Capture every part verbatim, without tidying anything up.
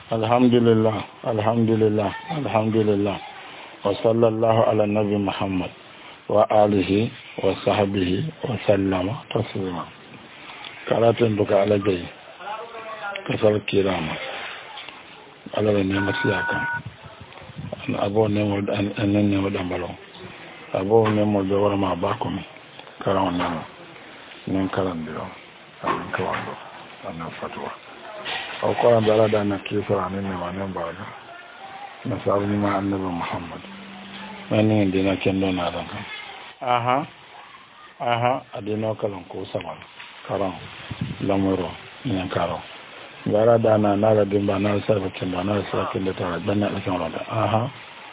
alhamdulillah alhamdulillah alhamdulillah wa sallallahu ala nabi Muhammad wa alihi wa sahbihi wa sallama taslima karatun duka alagai kasar kirama alaga ne masiyaka abo ne mo an ne mo dambalo abo ne mo do wara ma bako mi karawon ne mo nen karan biyo an kawando an fatwa o ko an dara da na kiso an ne ma ne ba na sabu ni ma annabi Muhammad mani dina kendo na dan aha aha adino kalan ko sama karan lamuro nen karo gara da na na da dimba na sarfa kendo na sarfa kendo ta banna da kan da aha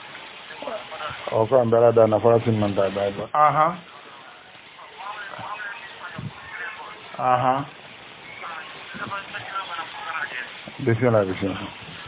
o ko an dara da na farasin man da ba aha aha bismillah bismillah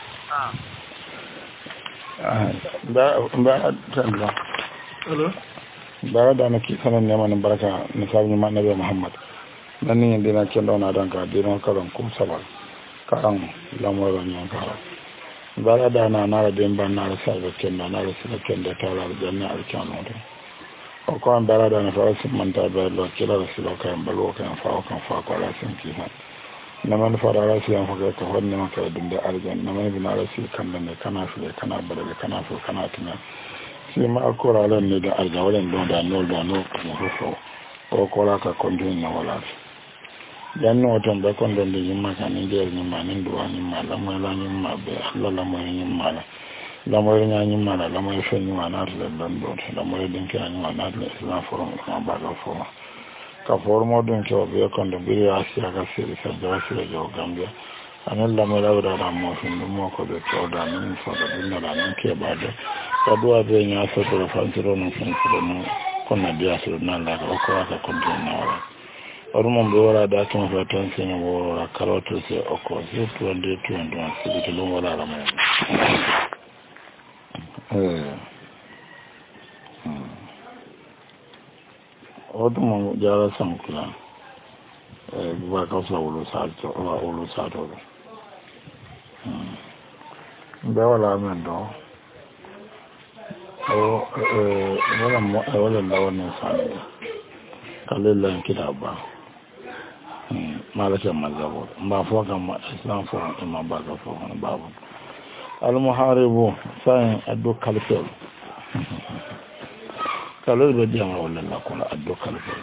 ah ba ba tanda hello bara da na ki sanan ne man baraka na sabu ma nabi Muhammad dan ni dina kendo na dan ka dina karan kum sabal karan lamoro nyon ka bara da na na da ban na sarfa kendo na sarfa kendo ta la janna alkano de o ko an bara da na farasin man da ba lo kila rasula kan balo kan fa kan fa ko la sin ki ha na man fara rasi an faga ka honne maka dunda arjan na man bina rasi kan da ne kana fi kana badal kana so kana tuna sai ma akora lan ne da arja walan don da no da no ko so o ko la ka kontin na wala dan no ton ba kon don yin maka ne da yin ma nin duwa nin ma la mai la nin ma be Allah la mai nin ma la mai nya nin ma la mai fe nin ma na da don don la mai din ka nin ma na da islam forum ma ba ga forum ka formo dun ko be kon do bi asiya ga siri sa da siri jo gambia anan la mo lawda da mo fin do mo ko be to da min so da bin da nan ke ba da ka duwa be nya so to fa tiro no fin ko no kon na dia so na la ko ko ka kon do na wala oru mo be wala da to fa tan se no wala karoto se o ko se to ande to ande se to lo wala la mo eh odumo jara sankula eh ba ka so wolo salto o wolo salto hmm be wala men do o eh wala mo wala lawo ne sanu kallela kitaba hmm malaka mazabo ba fo kam islam fo ma ba ka fo babu al muharibu sai addu kalfel kalo be diama wala la ko addo kala ko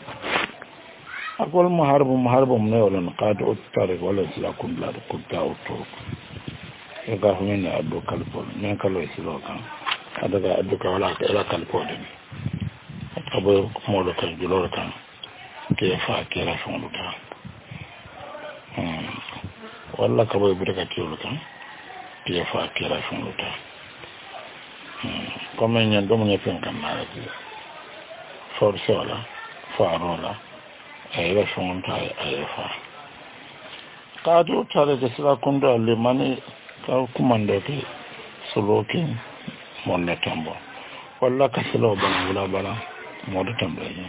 akol muharbu muharbu ne wala qado uttare wala sila kum la ko ta utto e ga fu ne addo kala ko ne kalo silo kan adaga addo ka wala ka ila kala ko de abo mo do kan julo kan ke fa ke la fon do ta hmm wala ka boy buta ka tiyo kan ke fa ke la fon do ta comme ñen do mo ñefen kan na la force wala farola ay la fonta ay fa kadu tare da sila kundo le mani ka kumando ke solokin monne tambo wala ka silo bana wala bana modu tambo ni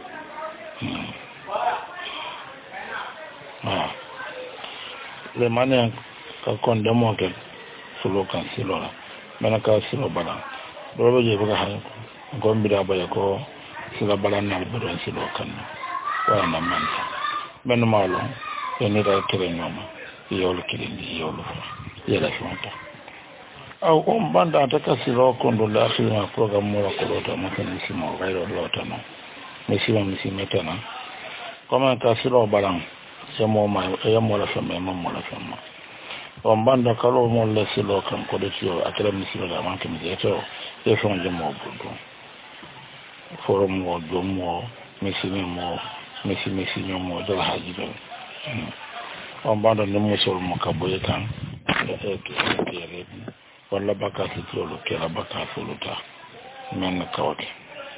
ah le mani ka konde mo ke solokan silo bana ka silo bana do je buga ha ko mbida ba ko sila bala na do silo kan wa na man ben malo ene da tere nyoma yolo kirindi yolo yela fonta au on banda ta kasilo kondo la sima program mo ko do ta mo kan simo gairo do ta no me sima mi simeta na kama kasilo balan semo ma e mo la fama mo mo la fama on banda kalo mo le silo kan ko de tiyo akere mi silo da man kan je to e fon je mo budo forum mo do mo mi simi mo mi simi sinyo mo do haji do on banda no mo so mo ka boye kan e ke ke wala baka ti tolo ke la baka fuluta men ka wati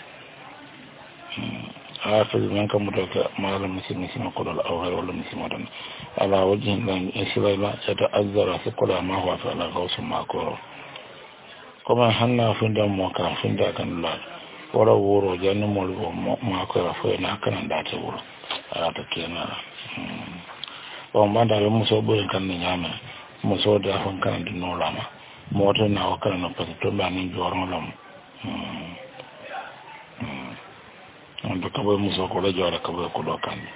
afal men ka mo do ka mala mi simi simi ko do awhar wala mi simi dan ala wajin dan israila ya ta'azzara fi qala ma huwa fa la gausu ma ko kuma hanna funda mo ka funda kan la wala woro jannu mo ma ko ra fo na kan da ta woro ala ta kenan o manda mo so bo kan ni nyama muso da fan kan di no lama moto na o kan no pa to ba ni joron lam on do kabo muso ko la jora kabo ko do kan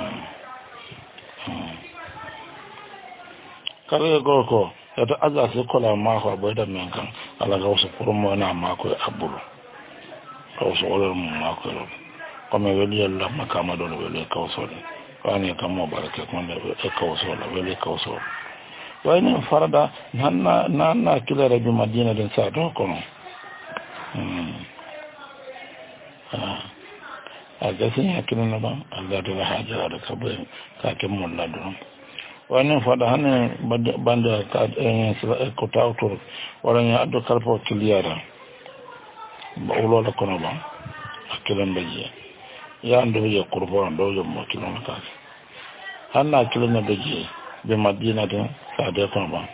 kare go ko eta aza se ko la ma ko boy da men kan ala ga so pour mo na ma ko abulu ko so wala mo ma ko ko me weli Allah makama do weli ko so wani kamo barake ko ne ko so la weli ko so wani farada nanna nanna kila rabi madina din sa do ko hmm ah agasin yakin na ba Allah da hajara da kabin ka kin mulla do wani fada hannun banda ko tautor waran ya addo karfo kiliyara ba ulo da kono ba akilan baje ya ando ya kurbo ando yo mo kilon ka hanna kilan na baje be madina da sa da kono ba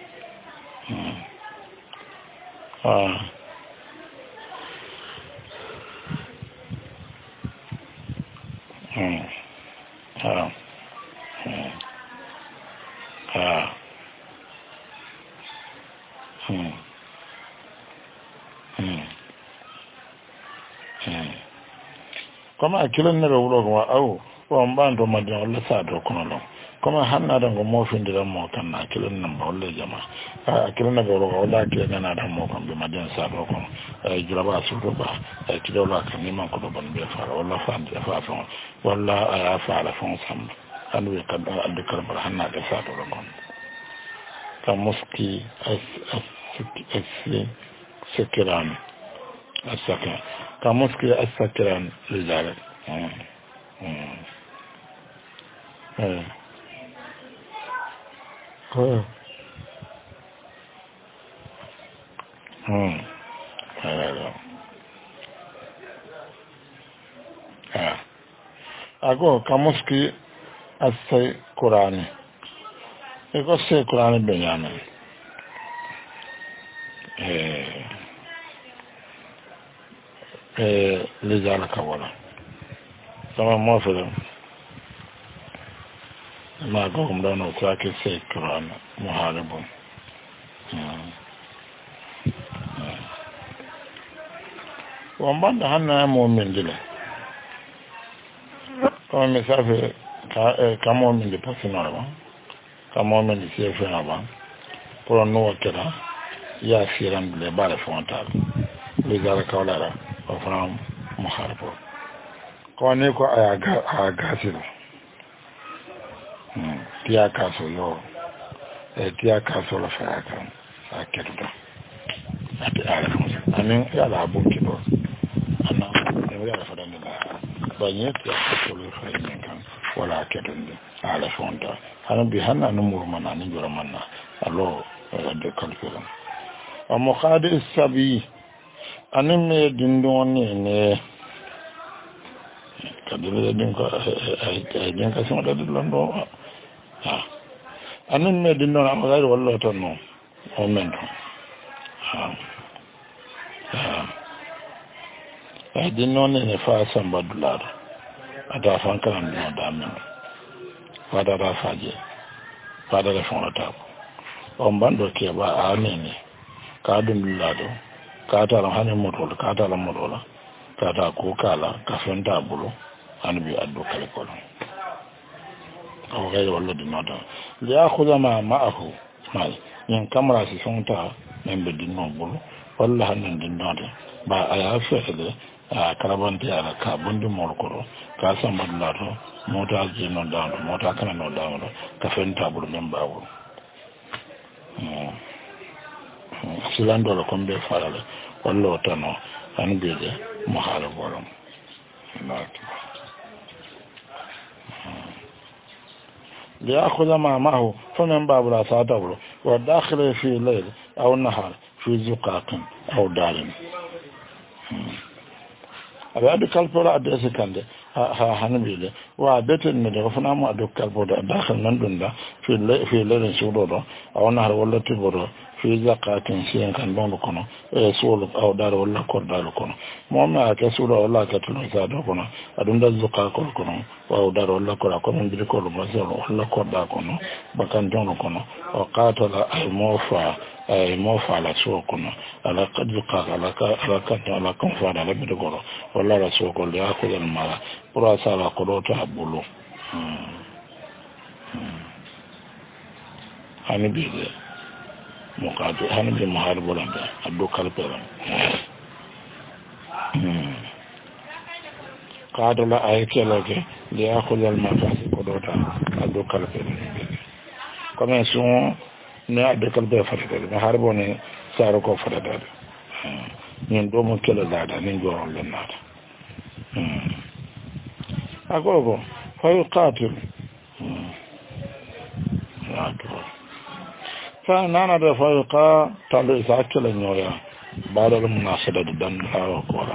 ah hmm ah ah hmm hmm hmm kama akilan na rawlo ko aw o mbando madina wala sa do kono lo kama hanna da ngo mo findira mo kan na akilan nan ba wala jama akilan na rawlo wala ke na da mo kan be madina sa do kono ay juraba su do ba ay tido la kan ni man ko do ban be fara wala fa ande fa fa wala ay fa ala fon sam anu kan ande karbar hanna da sa do kono kamuski as as sekiran asaka kamuski as-sekiran lidalik hmm hmm eh oh hmm hello ah ago kamuski as-sekiran ego sekiran benyana eh eh lejala kawala sama mo fere ma go kum dono ko ake se Quran muharibu wa mbanda hanna mo min dile ko mi safe ka ka mo min de pasina ba ka mo min de se fe ba pour no kera ya firan le bare fontal lejala kawala from muharbo ko ne ko aya ga aga sino hmm tiya kaso yo e tiya kaso la fa ka aketo ati ala ko anen ya la bu kibo ana ne ya la fa dan la ba nye tiya kaso la fa ni kan wala aketo ni ala fonda hanan bi hanna no murmana ni jora manna allo de kalkula amo khadi sabi anin me dindon ne ne kadule din ko ay din ka so da londo ha anin me dindon am gairo wallo ton no o men ha ha ay dindon ne fa samba dollar ada fan kan no da men fa da ra faje fa da fa ta o mbando ke ba amene ka dum lado kata ran hanin motola kata ran motola kata ko kala ka fenta bulu an bi addo kale ko o gay wala di nota ya khuza ma ma'ahu mai yin kamera si sonta men be di non bulu walla hanin di nota ba aya fele a karabante ala ka bundi mol ko ka samba lato mota ji non dawo mota kana non dawo ka fenta bulu men bawo silando la kombe farale wallo tano an bede mo hala borom nati ليأخذ ما معه فمن باب لا تعتبره والداخل في الليل أو النهار في زقاق أو دار أبي أدو كالبورا أدرس كنده ها هنبيله وعدت الندى وفنا ما أدو كالبورا داخل من دون في الليل في الليل سودورا أو النهار ولا تبورا fi zakatin siyan kan don kono e solo aw dar wala ko dar kono mo ma ka solo wala ka tuno sa do kono adun da zakka ko kono aw dar wala ko ko min bi ko mo solo wala ko da kono bakan don kono o qatala al mofa ay mofa la so kono ala qad zakka ala ka ala ka ala kan fa da bi ko wala la so ko ya ko den mala pour asala ko do ta bulu hani bi de mukadu hani bi mahar bolanda addo kalpera qado la ayke loke li akhul al mafasi ko dota addo kalpera comme son ne addo kalpera fatade mahar bone saro ko fatade ñen do mo kala dada ni ngoro le nata agogo fayu qatil fa nana da fayuqa talo isa akela nyoya bala dum nasada dan hawa kola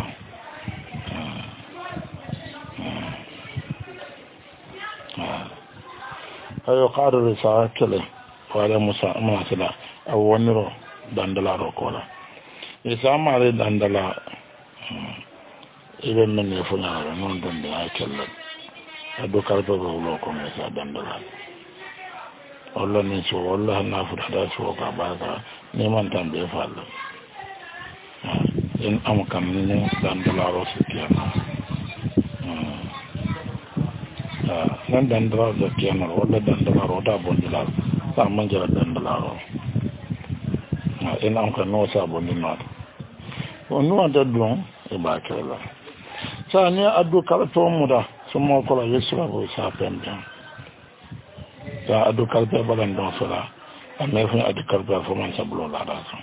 fayuqa da isa akela wala musa nasada aw woniro dandala ro kola isa mare dandala ibe men ne funa non don da akela ado karto lo ko me sa dandala Allah ni so Allah na fada so ka baka neman tambaye fallo in am kam ne dan dollar su kiyama ah nan dan dollar da kiyama wala dan dollar da bon dollar ta man jara dan dollar in am kan no sa bon ni not on no da don e ba kala sa ne addu kala to mu da so mo ko la yesra bo sa pembe ya adu kalpe balan don fala ame fu adu kalpe fo man sablo la da so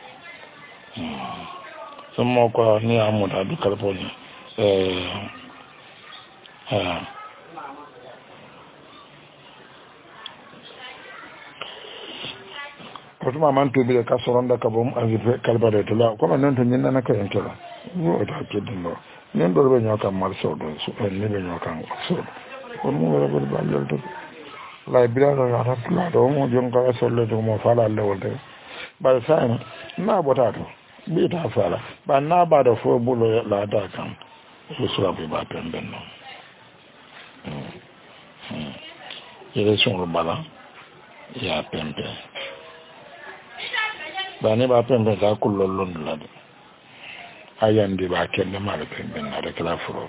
sommo ko ni amu adu kalpe ni eh ah ko tuma man to bi ka soronda ka bom avi kalpe de la ko man non to nyina na ka yantola no ta ke dindo nen do be nyoka mal so do so ni be nyoka so ko mo wala be balal to la biraro ya ratla do mo jonga solle do mo fala le wolde ba sai na botato bi ta fala ba na ba do fo bulo la da kan so so be ba pembe no hmm ile son ro bala ya pembe ba ne ba pembe ka kullo lon la do ayandi ba kende ma le pembe na de kala furo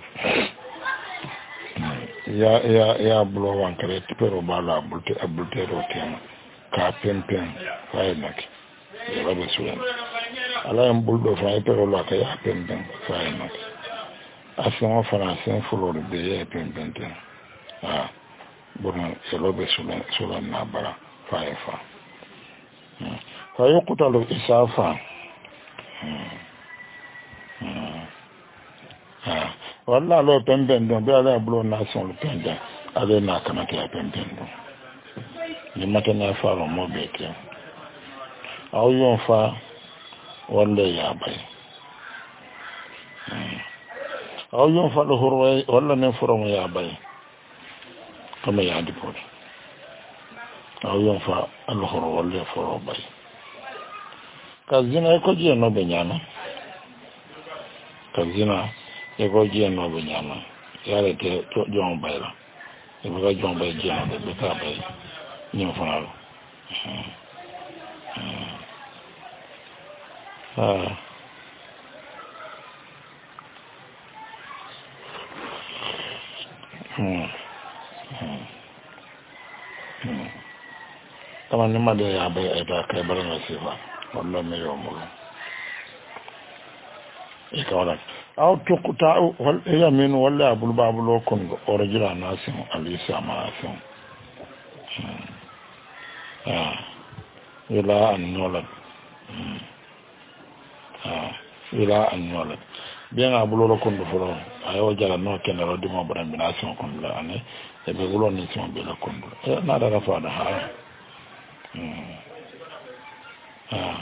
ya ya ya bulo wankare pero bala bulte abulte rotiana ka pempen faynak ya rabe suyan ala en buldo fay pero la ka ya pempen faynak asama français fulo de ya pempen ah bon se lobe sulan sulan na bara fay fa fa yuqtalu isafa ah walla lo pemben don be ala blo na son pemben ale na kana ke pemben don ni matana fa ro mo be ke aw yon fa walla ya bay aw yon fa lo horway walla ne foro mo ya bay kama ya di por aw yon fa al horo walla foro bay kazina ko je no be nyana kazina e ko je no be nyama yare te to jon bayla e ko jon bay je no be ka bay ñu fa ah hmm kama ni ma de ya bay e ta kay bara na sifa wallo me yomulo e ka wala aw tukuta wal yamin wala abul babulo kon orajira nasin alisa maasin ah ila annola ah ila annola bien abulo kon do foro ayo jara no ken ro dimo bran bination kon la ane e be bulo ni son be la kon do na da rafa da ha ah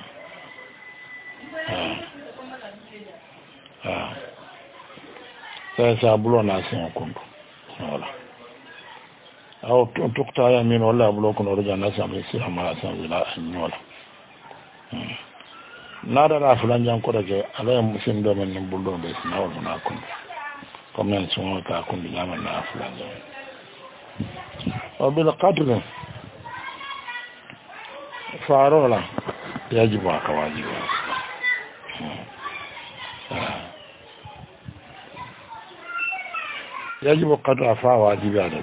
ah ah sai sa bulo na sin kondo wala aw tukta ya min wala bulo kono roja na sa be sira mara sa wala anyola nada la fulan jan ko daga ala musin do men buldo be na wala na kun comme en son ka kun bi nyama na fulan jan o bil qatl farola yajibu akawajibu yajibu qatl afa wajibi ada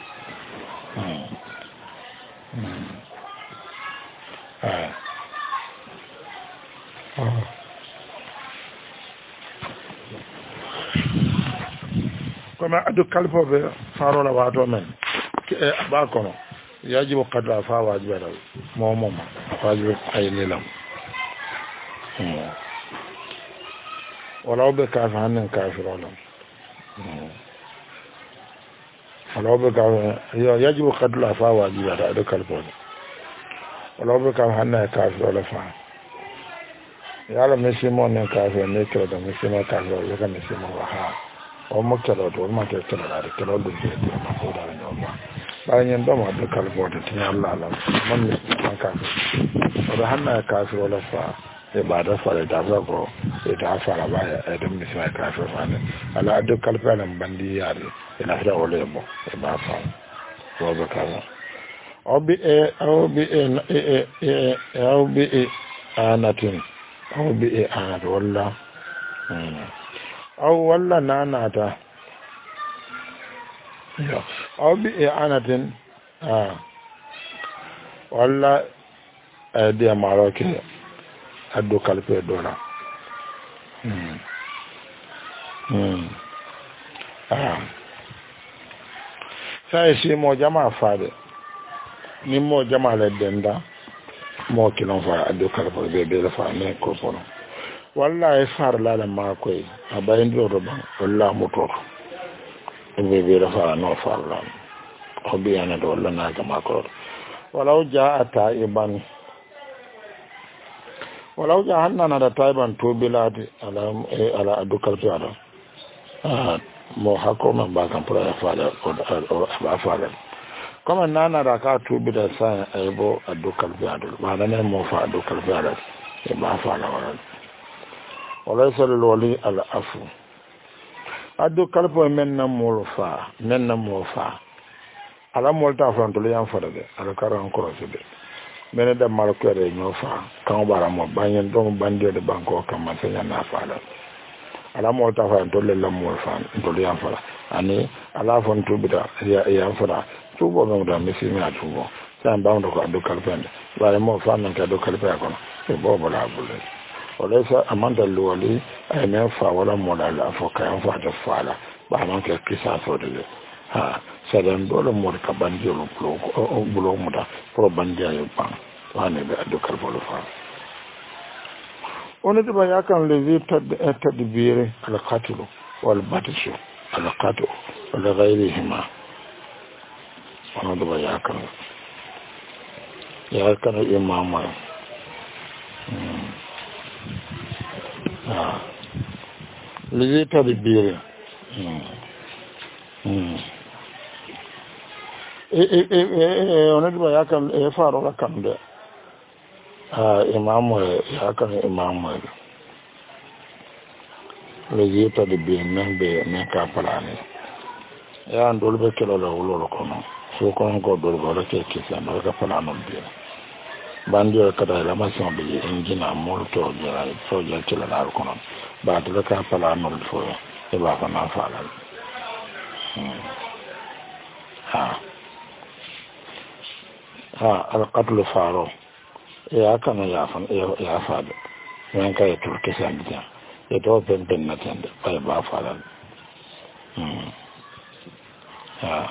comme adu kalfo be farola wato men ba kono yajibu qatl afa wajibi ada mo mo wajibi ay nilam wala be ka fanan kafirola wala be ka yajibu qatl afa wajibi ada adu kalfo wala be ka fanan kafirola fa yala misimo ne kafiro ne kira da misimo kafiro ya ka misimo ha o mo kira do ma ke kira da kira do je de ma ko da ne ba bayan da ma da kalbo da tin Allah Allah man ne kan kafiro da hanna kafiro la fa e ba da fa da ba ko e ta fara ba ya da misimo kafiro fa ne ala da kalbo nan bandi yare ina fara wala mo e ba fa ko ba ka obi e obi e e e obi e anatin aw bi e anat walla aw walla nanata yo aw bi e anatin ah walla de maroke addo kalpe dola hmm hmm ah sai si mo jama faade ni mo jama le denda mo kilon fa adu kalpo be be la fa ne ko pono wallahi far la la ma koy abayin do do ban wallahi moto be be la fa no far la ko bi ana do la na ma ko walaw ja'ata iban walaw ja'anna na da taiban to biladi ala ala adu kalpo ada ah mo hakoma ba kan pura fa la ko ba fa la comme nana da ka tubi da sa aibo a dokar biyadul ba da ne mo fa a dokar biyadul e ba fa la wala wala sallu wali al afu a dokar po men na mo fa men na mo fa ala mo ta fa to le yan fa de ala karan ko se de men da mar ko re ño fa kan bara mo banyen do bandi de banko kam ma se na fa la ala mo ta fa to le la mo fa to le yan fa ani ala fon tubi da ya yan fa tubo mo da misi mi atubo san ba ndo ko adu kalpende bare mo fa nan ka do kalpe ko e bobo la bulle o le sa amanda luwali ay men fa wala mo la la fo ka fa da fala ba man ke kisa so de ha sa dan do lo mo ka bandi lo bulo o bulo mo da pro bandi ay pa wane be adu kalpo lo fa on de ba yakan le zi tadbir al qatl wal batshu al qatl wal ghayrihima wani da ba ya kan ya kan imama ah lizita da biye eh eh eh wani da ba ya kan ya faru da kan da ah imamu ya kan imamu lizita da biye nan be ne ka fara ne ya ndol be kelo la wolo kono so kon ko dol go ke kisa no ka fala non bi bandi ka da la ma son bi engina molto jara so ja kila la kono ba to ka fala non fo e ba fa na fala ha ha al qatl faro ya kana ya fa ya fa da yan kai to kisa biya e to ben ben na tanda ba ba fala hmm ha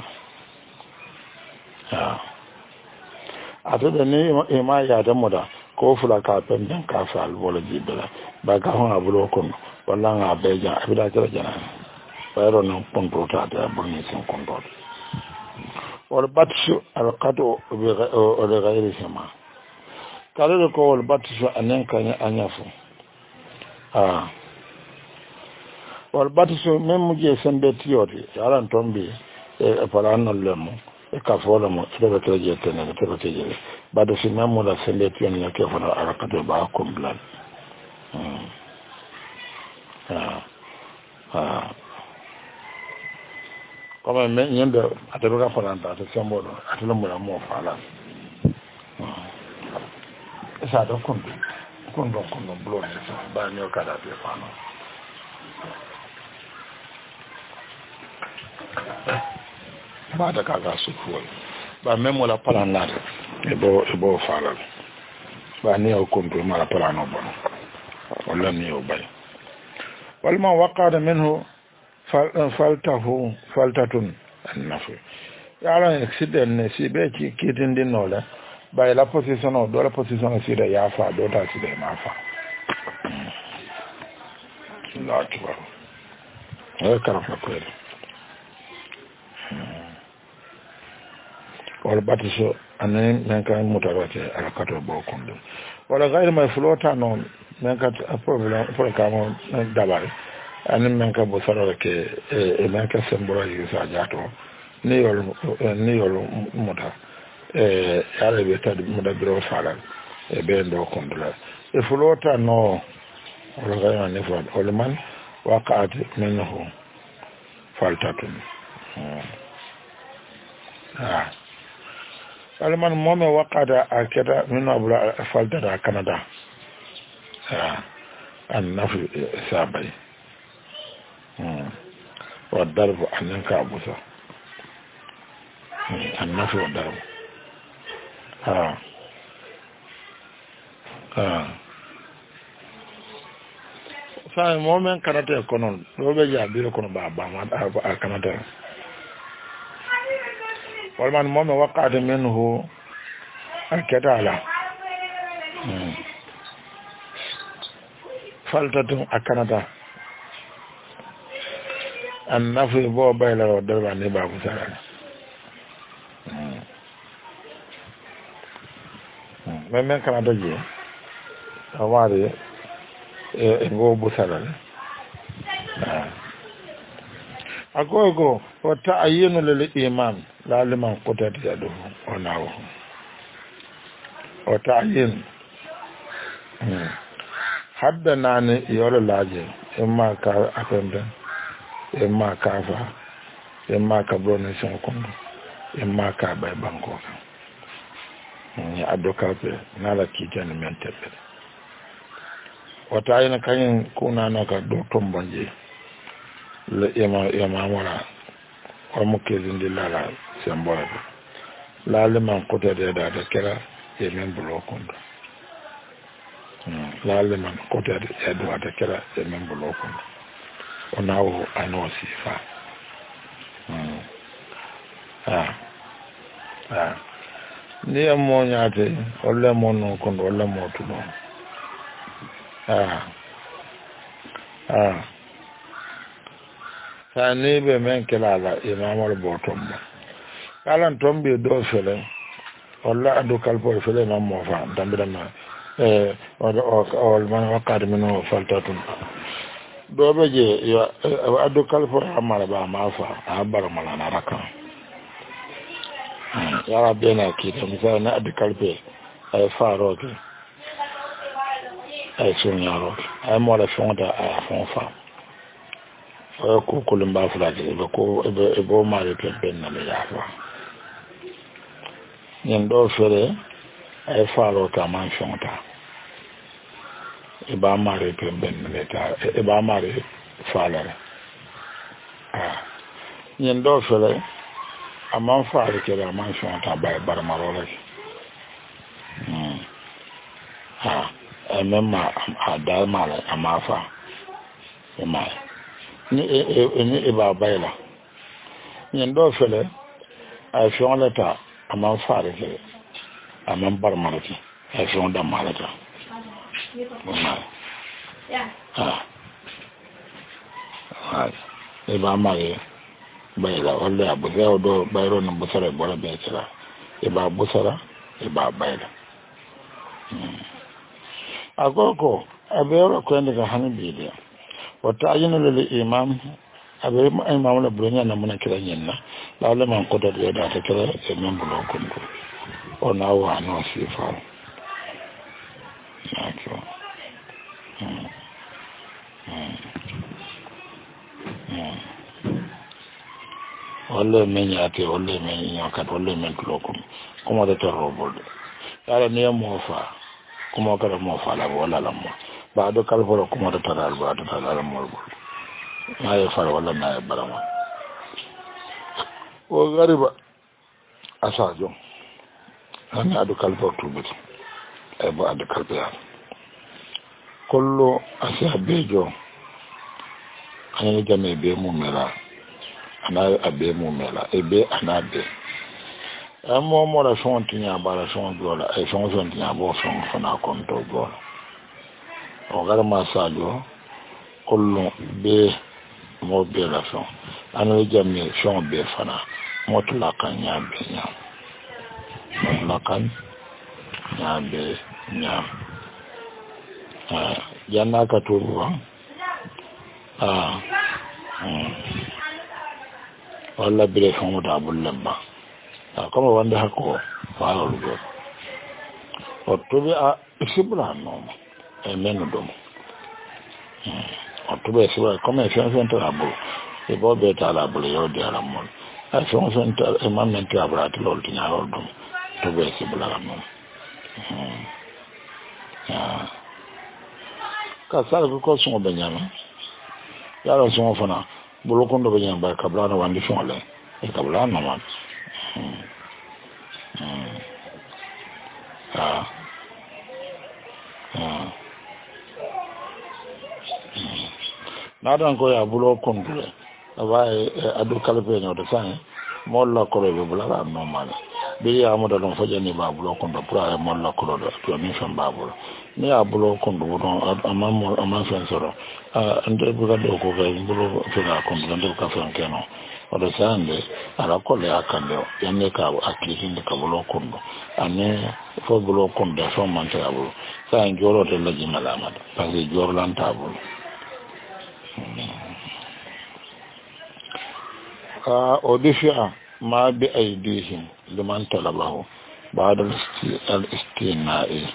ha a to da ne ma ya da mu da ko fula ka pen dan ka fa albola jibila ba ka hon abulo kon wallan a beja abida tara jana bayro non ponto ta da bunni sin konto wal batshu al qadu bi ghayri sama kala ko wal batshu anan kan anyafu ah wal batshu même je sembe tiori yaran tombi e paranol lemo ka fola mo to be keje tene to be keje ba do si mamu la sende tiyon ya ke fona arakato ba komplan hmm ah ah comme men nyende atelo ka fona ta to sembo do atelo mo la mo fala sa do kon kon do kon do blo ne ba nyo kada be fano ba da kaga su kuwa ba memo la pala nada ebo ebo fala ba ni o kuntu mala pala no bono wala ni o bay wal ma waqada minhu faltahu faltatun annafi yala accident ne si be ki kitin din no la ba la position o do la position si da ya fa do ta si da ma fa la tuwa e karafa ko wala batiso anen men kan mutarate ala kato bo kondo wala gairi mai flota no men ka problem for kamo dabare anen men ka bo sarore ke e men ka sembora yusa jato ni yol ni yol muta e ala be tad muda biro fala e be ndo kondo la e flota no wala gairi ne fo wala man waqat minhu faltatun ah alman momme waqada akeda min abula faltata canada ah an nafi sabai hmm wa darbu an ka abusa an nafi wa darbu ah ah sai momme canada kono do be jabi kono ba ba ma canada والمان مومي وقعت منه الكتالة فلتتم أكنتا النفي بو بيلا ودربا نبا بسرعة ممن كانت جي أماري بو بسرعة أقول وتعيين للإيمان لا لمن قتل يده ونعوه وتعيين حد ناني يولو لاجي إما كا أفند إما كافا إما كبروني سنكون إما كابا بانكوك ni adokape nala kijani mentepe وتعيين كاين كونا نوكا دو تومبونجي le yama yama mora ko mo kezin de la semboy la le man côté de da de kera e men bulo kondo la le man côté de e do da kera e men bulo kondo ona o ano sifa ah ah ni mo nyaate olle mo no kondo olle mo tuno ah ah sani be men kelala imamol botomba kalan tombe do fele walla adu kalpo fele mam mo fa dambira ma eh o o man wakati mino faltatun do be je yo adu kalpo amara ba ma fa abar mala na raka ya rabena ki da misal na adu kalpe ay faro ke ay sunyaro ay mo la fonda ay fonfa ko kulum ba fula ke be ko e bo mari ke ben na ya fa nyen do fere ay faro ta man shonta e ba mari ke ben na ta e ba mari fala ah nyen do fere amman faro ke da man shonta ba bar marole hmm ah e memma ada mala amafa e mai ni ni e ba bayla nyen do fele ay fion leta amam faare ke amam bar marati ay fion da malata ya ah ah e ba mari bayla wala abu do do bayro no busara bora be tira e ba busara e ba bayla agogo abero ko ndika hani bidia وتعين للإمام abe ay mamula bunya na muna kira nyenna la le man ko da da ta kira e men bulo ko ko ona wa no sifa nacho mm mm wala men yaate wala men nyakat wala men tulo ko kuma da tarro bolde ala ne mo fa kuma kada mo fa la wala la mo ba do kalforo kuma da taral ba da taral mo bolde ma ya fara wala na ya barama o gariba asajo ana adu kalfo tubit e ba adu kalbiya kollo asa bejo ana jame be mu mera ana abe mu mera e be ana be amo mo la son tinya bara son dola e son son tinya bo son fana konto go o garma sajo kollo be mo be la son ana jame son be fana motlakan ya be nya motlakan ya be nya ah janna ka tuwa ah wala bile son da bullamba kama wanda hako fara rugo o tobe a sibra no e menu dum o tobe sibra comme c'est un trabo e bo be ta la bule yo de ala mon a son son ta e man men ta bra to lol tinya lol dum tobe sibra no ah ka sala ko so be nyama ya ro so fana bulu ko ndo be nyamba ka bra no wandi fon le e ka bra no man ah ah nadan ko ya bulo kondule abai adu kalbe no de san molla ko be bulala normal bi ya mo da don fajani ba bulo kondo pra molla ko do to mi fam babul ni ya bulo kondo don amam amam fen soro ah ande buga do ko ga bulo fina kondo ande ka fen keno o de sande ala ko le akande yanne ka akiki de ka bulo kondo ane fo bulo kondo so man ta bulo sa njoro de la jimala mata parce que jor lan tabul ah odifia ma bi aidihim liman talabahu ba'da al-istina'i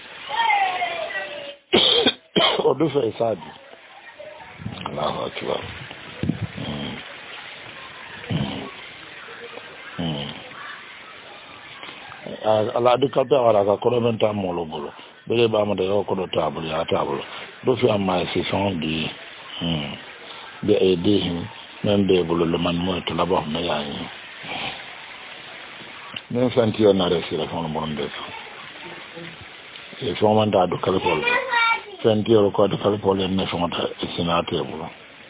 odifia isadi Allahu akbar ala duka ta wala ka ko men ta molo bolo bele ba ma da ko do tabul ya tabul do fi amma si son di hmm bi aidihim men be bolo le man mo to labo me yayi men santi yo na resi la fon mon de e fon man da do kala pol santi yo ko do kala pol ne fon ta sinate bolo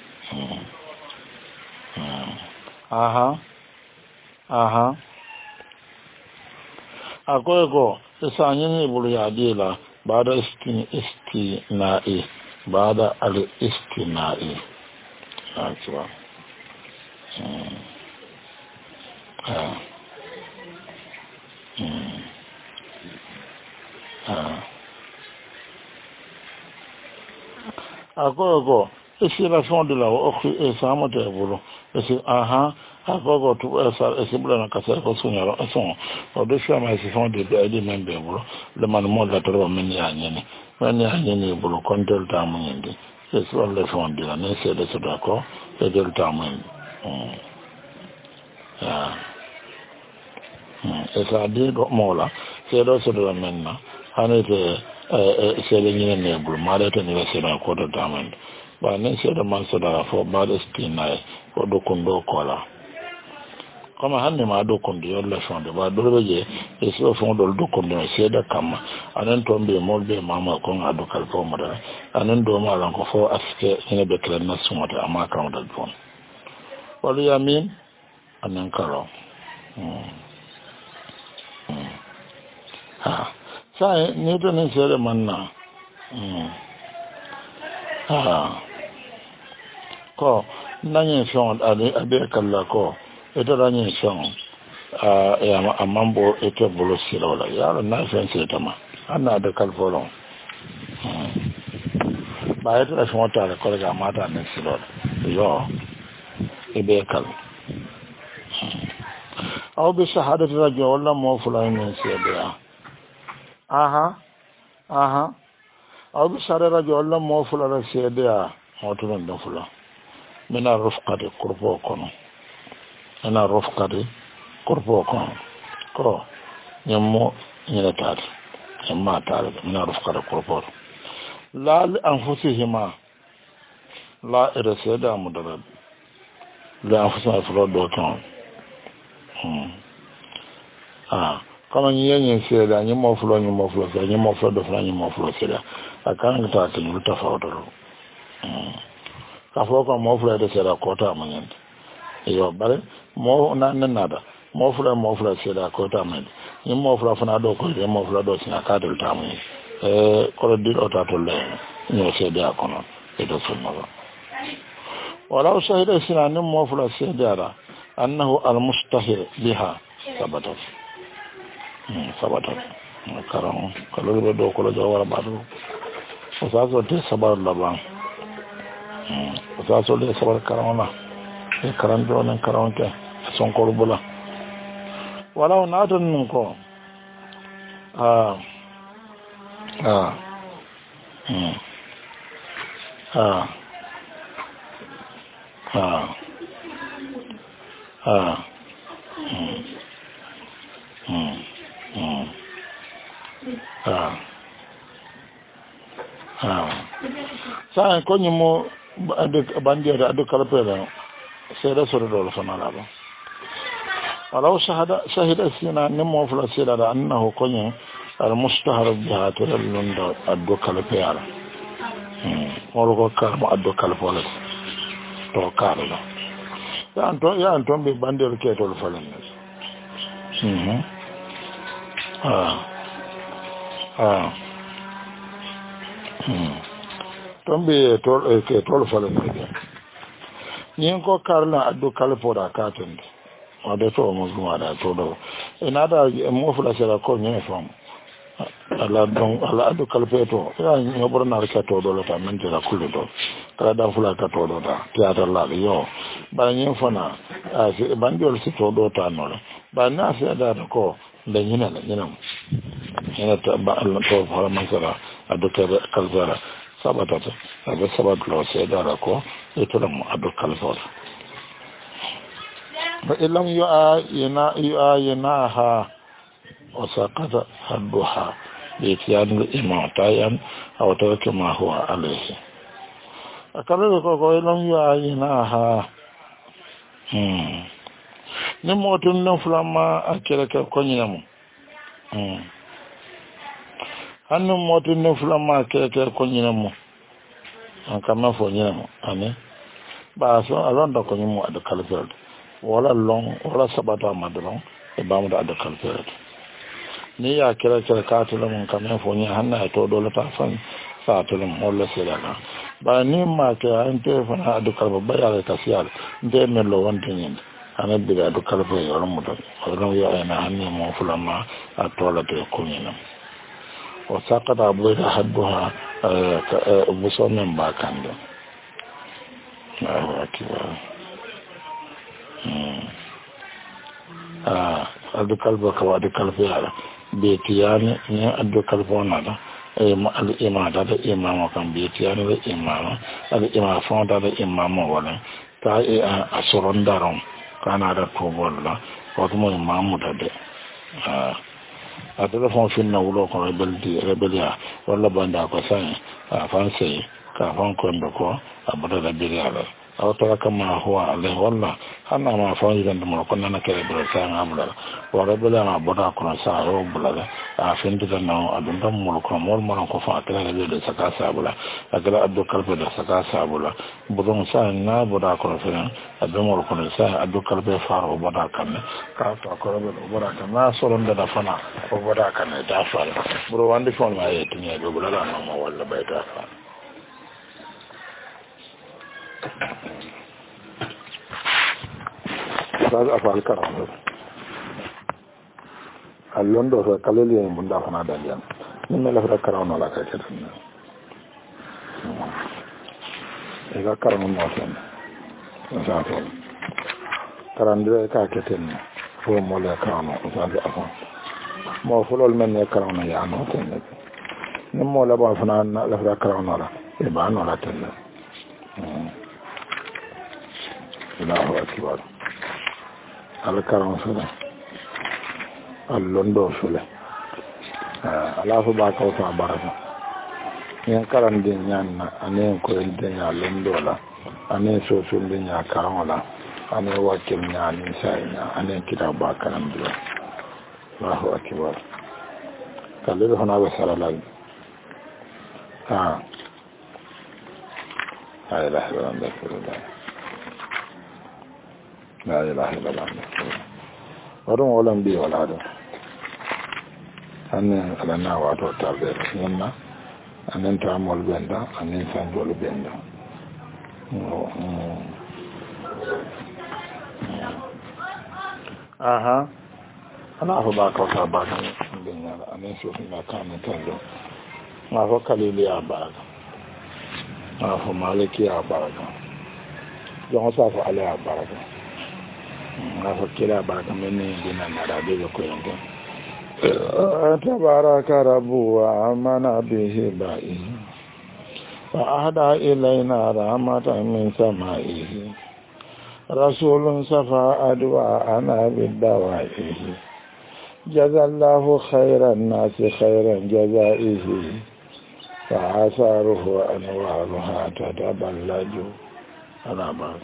aha aha akoyeko isanyini bulu ya dila bada istin istina'i bada al istina'i akwa ah ah akoyeko isira fond de la o esamo te bulu esi aha agogo tu esa esibula na kasa ko sunyaro son o de shama esi fond de de membe bulu le man mo la toro men ya nyene men ya nyene bulu kontel ta mo nyende c'est sur le fond de la mais c'est de ce d'accord c'est de ta mo ah esa de do mo la c'est de ce de menna hanete eh c'est le nyene ne bulu ma de te ne c'est na ko de ta mo ba ne sai da man sadara fo ba da stina ko do kondo kola kama hanne ma do kondo yolla fonde ba do beje e so fon do do kondo sai da kama anan to be molbe mama ko ngado kalfo mo da anan do ma lan ko fo aske ene be kala na sumata amma kan da don wala yamin anan karo ha sai ne to ne sai da manna ha ko nanyen son ade abe kala ko eto nanyen son a ya amambo eto bolo silola ya na fen se tama ana da kalfolo ba eto da son ta ko ga mata ne silola yo ibe kal aw bi shahadati rajul walla mo fulay min seeda aha aha aw bi shahadati rajul walla mo fulay seeda hoto non do fula mina rufqati kurbo kono ana rufqati kurbo kono ko nyammo nyela taat amma taat mina rufqati kurbo la li anfusihima la ira seeda mudarab la anfusihima fulo do kan hmm ah kama nyenye seeda nyimo fulo nyimo fulo seeda nyimo fulo do fulo nyimo fulo seeda akanga taat ni tafawdo ka fo ko mo fula de sera kota manyen yo bare mo na nada mo fula mo fula sera kota manyen ni mo fula fana do ko de mo fula do sina ka de ta manyen eh ko di o ta to le no sera kono e do so no wala shahida sina ni mo fula sera annahu al mustahir biha sabata sabata karam kalo do ko do wala badu o sa so te sabar laban sa so le sabar karawna e karanto nan karawonte son ko rubula wala na tan nun ko ah ah hmm ah ah ah hmm hmm hmm ah ah sa ko nyimo ade bandiere ade kala pele seeda soro do sona la ba wala shahada shahida sina nimo fula seeda da annahu kunyi al mustahar biha tulunda ade kala pele hmm wala ko ka mo ade kala pele to kala la ya anto ya anto be bandiere ke to falen hmm ah ah hmm tombe tol ke tol fala ne ni ko karla addo kala poda katende wade to mo zuma da to do ina da mo fula sera ko ne fam ala don ala addo kala peto ya ni borna ka to do ta men jira kullu do kala da fula ka to do da tiata la yo ba ni fana a se banjol si to do ta no ba na se da ko da nyina la nyina ina ta ba Allah to fara masara addo kala sabatata abe sabat lo seedara ko etolam adu kalfot fa illam yu'ayna yu'ayna ha osaqata hadduha bi tiyan imatayan aw taraka ma huwa alayhi akale ko ko illam yu'ayna ha hmm ni motun no flama akere ko nyinamu hmm hannu motun no flama akere ko nyinamu an kama fo nyinamu ani ba so alon da ko nyimu adu kalfot wala long wala sabata madron e bamu da adu kalfot ni ya kira kira ka to mun kama fo nya hanna to dole ta fan sa to mun wala sira ba ni ma ke an te fa adu kalfot ba ya ka siyal de me lo wonte nyin ana diga adu kalfot yo mu do wala yo ana hanni mo fulama atola te ko nyina o sakata bu hadduha buso men ba kando ah akiba hmm ah adu kalbo ka wadu kalbo yara be tiyani ne adu kalbo na da e ma al imama da imama kan be tiyani da imama al imama fonda da imama wala ta e asoron daron kana da tobolla wato mo imamu da de ah a telefon fin na wulo ko rebeldi rebelia wala banda ko sai a fanse ka fon ko ndoko abada da bilia aw tara kama huwa alaihi walla hanna ma fa yidan mo ko nana kere bro sa ngamla wa rebelia ma boda ko sa ro bula a fin de na adun dam mo ko mo mo ko fa tara de de saka sa bula agala abdu kalbe da saka sa bula budon sa na boda ko fa adun mo ko sa abdu kalbe fa ro boda kan ka to ko ro boda kan na so ron da fana ko boda kan da fa bro wandi fon ma yeti ne do bula na mo walla bayta fa sai afal karam allon do so kaleli en bunda fana dalian ni mela fa karam no la ka ke tan e ga karam no tan sa to karandire ka keten fo mo le kano sa bi afon mo fulol men ne karano ya no ten ne mo la ba fana na la fra karano la e ba no la ten Allahu akbar al karano sala al londo sala ala fu ba ka ta baraka yan karande nyan na anen ko en den ya londo la anen so so den ya karano la anen wakil nya ni sai nya anen kita ba karande Allahu akbar kallu hona ba sallallahu ah la ilaha illallah la ilaha illallah wadon walan bi wala do anne ala na wato tarbe nanna anen ta mol benda anen san dol benda aha ana ho ba ka ta ba kan benya anen so na kan tando ma ho kalili ya ba ma ho maliki ya ba jon sa fa ala ya ba ma ho kila ba kan men dina na da be ko yango تبارك رب وآمن به بائه فأهدى إلينا رحمة من سمائه رسول صفى أدواءنا بالدوائه جزى الله خير الناس خيرا جزائه فآثاره أنوارها تتبلج على بعض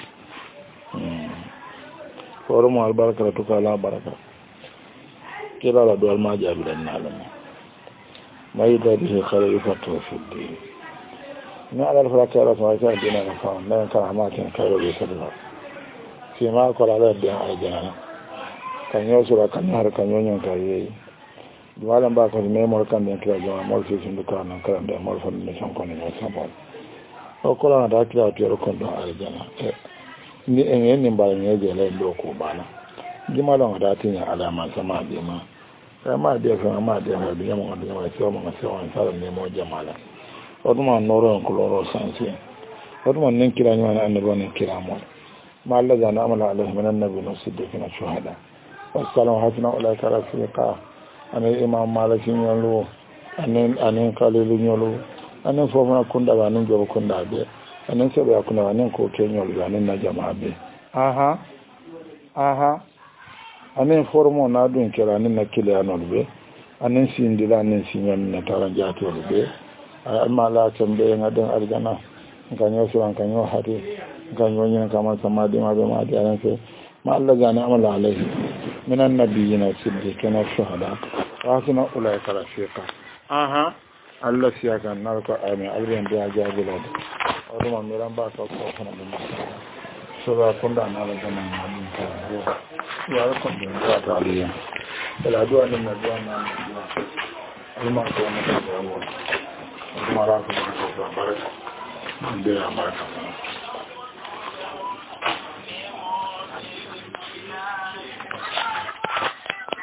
فورم البركة تقال بركة kila la dual ma jabi dan nalam mai da bi khalifa to fudi na ala fakara fa ka dina na fa na ka amatin kairo bi sabba fi ma ko la da aljana kan yo sura kan har kan yo nyon ka yi wala ba ko me mo kan den kila jama mo fi sun ka na kan da mo fa ne son ko ne sabba o ko la da kila to ko do aljana ni en en ba ne je la do ko bana gima don da tinya alama sama bi ma ma dia fa ma dia ha bi mo da ma so mo so an sala ne mo jamala o dum an noro ko loro sansi o dum nen kira ni wana annabi nen kira mo ma Allah da na amala alaihi min annabi no siddiqina shuhada wassalamu hasna ulaika rafiqa ana imam malikin yalo anen anen kalilu nyolo anen fo na kunda ba nen jobo kunda be anen se ba kuna anen ko kenyol ga nen na jama'a be aha aha anen formo na dun kira nin na kile anol be anen sindila nen sinyon na taran jato be amma la tambe ngadan arjana ganyo suran ganyo hadi ganyo nyen kama samadi ma be ma di anan se ma Allah gana amala alaihi minan nabiyina siddiqina shuhada wasuna ulaika rafiqa aha Allah siya kan narko amin alren da jabula da oduma miran ba ka ko kana bin sura kunda na la gana na din ka ya ko din ka ta aliya bala du'a din na du'a na du'a alma ko na da wa alma ra ko ko baraka da baraka